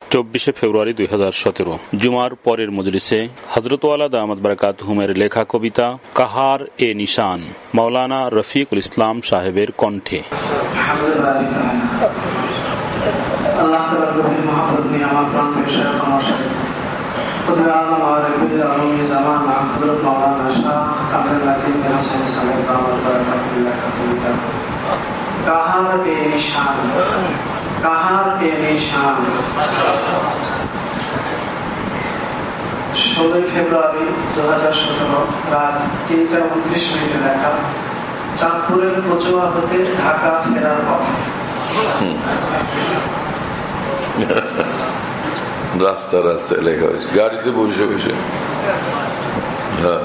24 ফেব্রুয়ারি 2017 জুমার পরের মজলিসে হযরত ওয়ালা দামাত বারাকাতুহুমের লেখা কবিতা কাহার এ নিশান মাওলানা রফিকুল ইসলাম সাহেবের কণ্ঠে। আল্লাহ তাআলার গভীর মহব্বত নিয়ে আমার প্রাণ পেশার সমস্যা খুদা আলম আর কুল আলমী জামানা হযরত মাওলানা শাহ আব্দুল লাতিফ বিন হোসেন সাহেব দামাত বারাকাতুহুল্লাহ কবিতা কাহার এ নিশান কাহার এ নিশান। 16 ফেব্রুয়ারি 2017 রাত 3:29 লেখা চাঁদপুরের কচুয়া হতে ঢাকা ফেরার পথে। রাস্তা রাস্তায় লেখা হয়েছে, গাড়িতে বসে বসে। হ্যাঁ,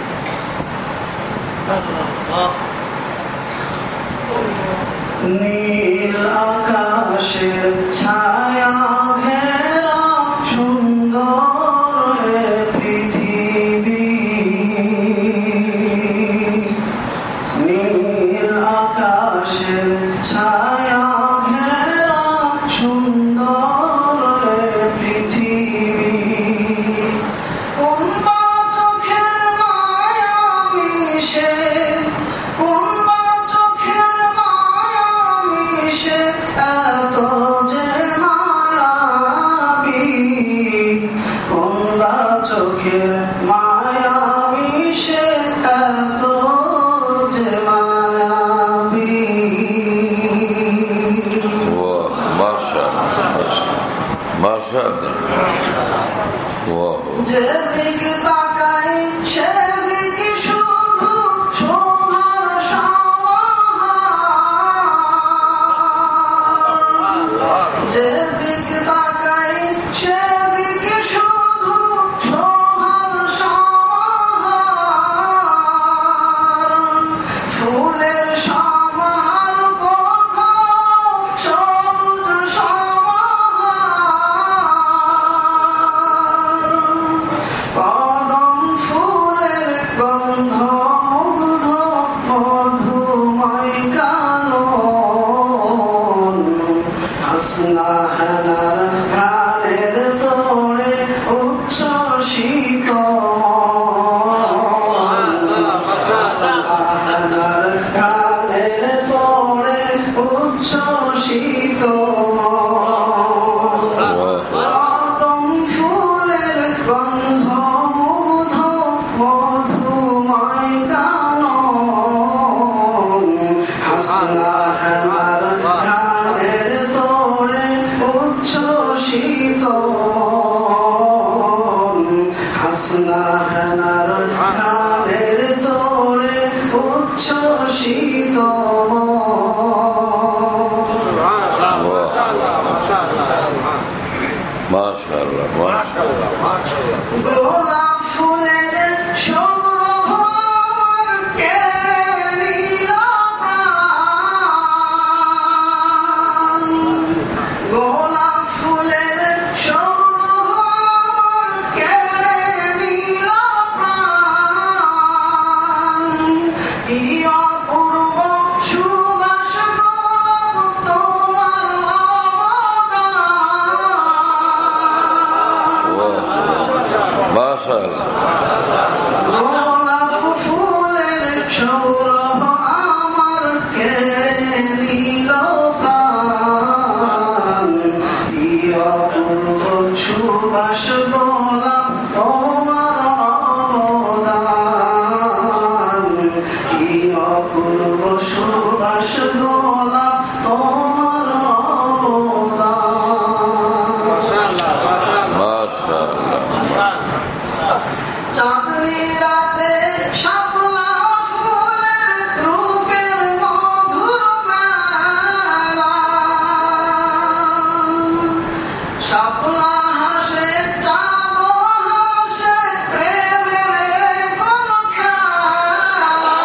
নীল আকাশের ছায়া ঘেরা সুন্দর পৃথিবী, নীল আকাশের ছায়া ঘেরা সুন্দর পৃথিবী, কোন বা চোখের মায়া মিশে, কোন বা চোখের মায়া মিশে এত যে মায়াবী, কোন বা চোখের মায়া মিশে এত যে মায়াবী। যেদিক তাকাই সেদিক শুধু শোভার সমাহার, যেদিক তাকাই সেদিক শুধু শোভার সমাহার, ফুলের সমাহার কোথাও সবুজ সমাহার, কদম ফুলের গন্ধ মুগ্ধ মধুময় কানন, হাসনাহানার ঘ্রাণের তোড়ে উচ্ছ্বসিত মন, হাসনাহানার ঘ্রাণের তোড়ে উচ্ছ্বসিত মন, কদম ফুলের গন্ধ মুগ্ধ মধুময় কানন, হাসনাহানার ঘ্রাণের তোড়ে উচ্ছ্বসিত মন, হাসনাহানার ঘ্রাণের তোড়ে উচ্ছ্বসিত মন। মাশাআল্লাহ, মাশাআল্লাহ। গোলাপ ফুলের সৌরভ আমার কেড়ে নিল প্রাণ, গোলাপ ফুলের সৌরভ আমার কেড়ে নিল প্রাণ, কি অপূর্ব সুবাস গোলাপ তোমার অবদান, মাশাআল্লাহ। গোলাপ ফুলের সৌরভ আমার কেড়ে নিল প্রাণ, কি অপূর্ব সুবাস গোলাপ তোমার অবদান, কি অপূর্ব সুবাস গোলাপ তোমার অবদান। মাশাআল্লাহ। চাঁদনি রাতে শাপলা ফুলের রূপের মধুর মেলা, শাপলা হাসে চাঁদ হাসে প্রেমের কোন খেলা,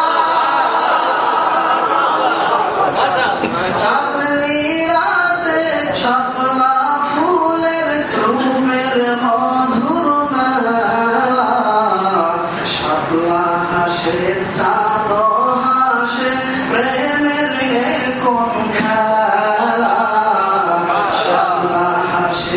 চাঁদনি রাতে শাপলা ফুলের রূপের মধুর মেলা, শাপলা হাসে চাঁদ হাসে প্রেমের কোন খেলা, শাপলা হাসে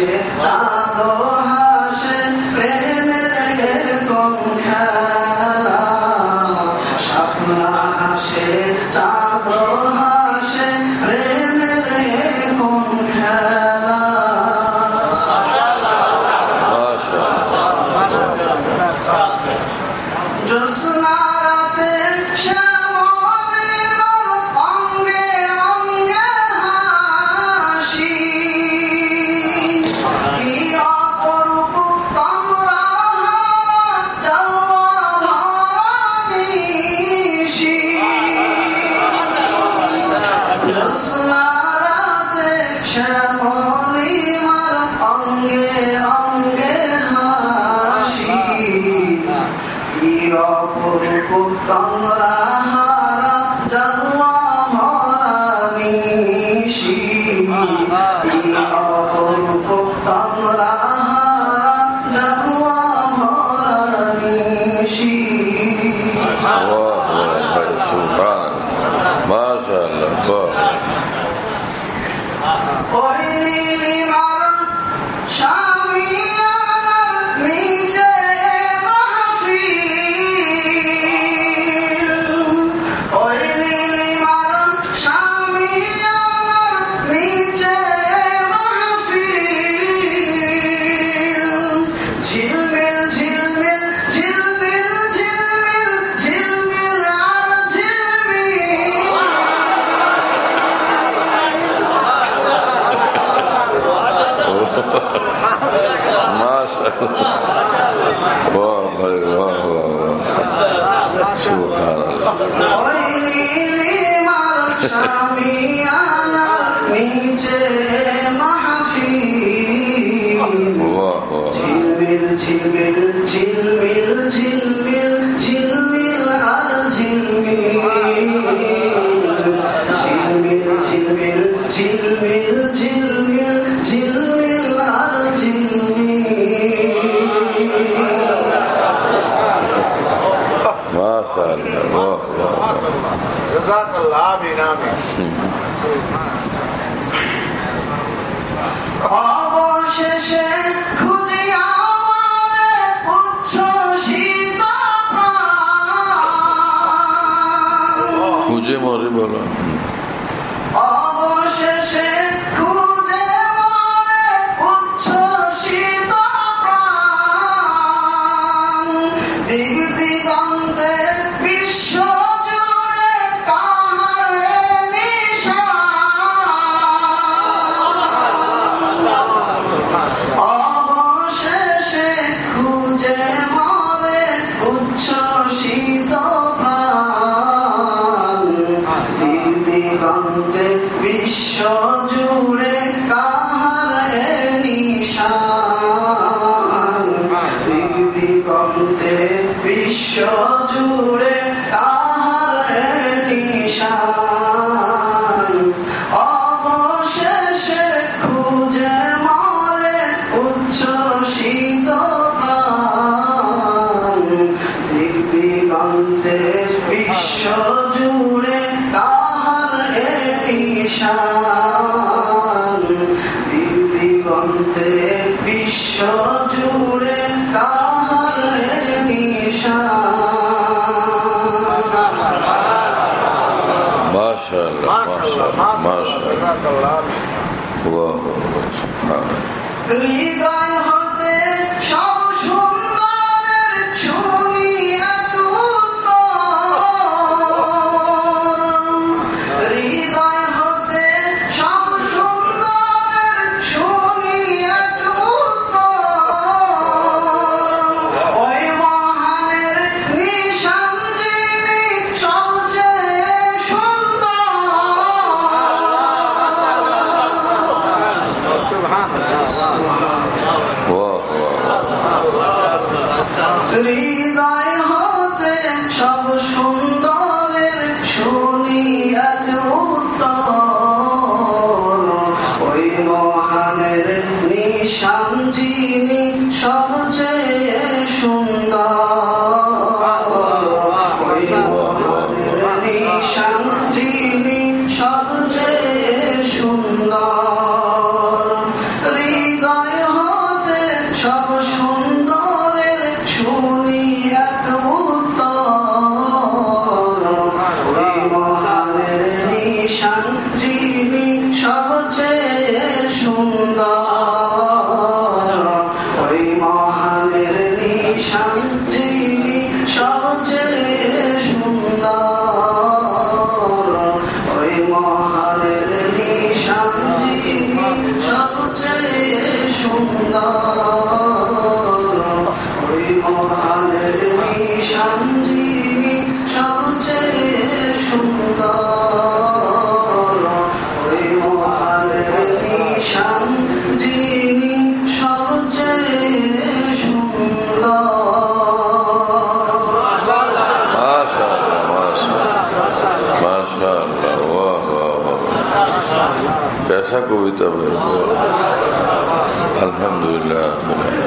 সবচেয়ে সুন্দর হৃদয় कैसा कविता है, अल्हम्दुलिल्लाह।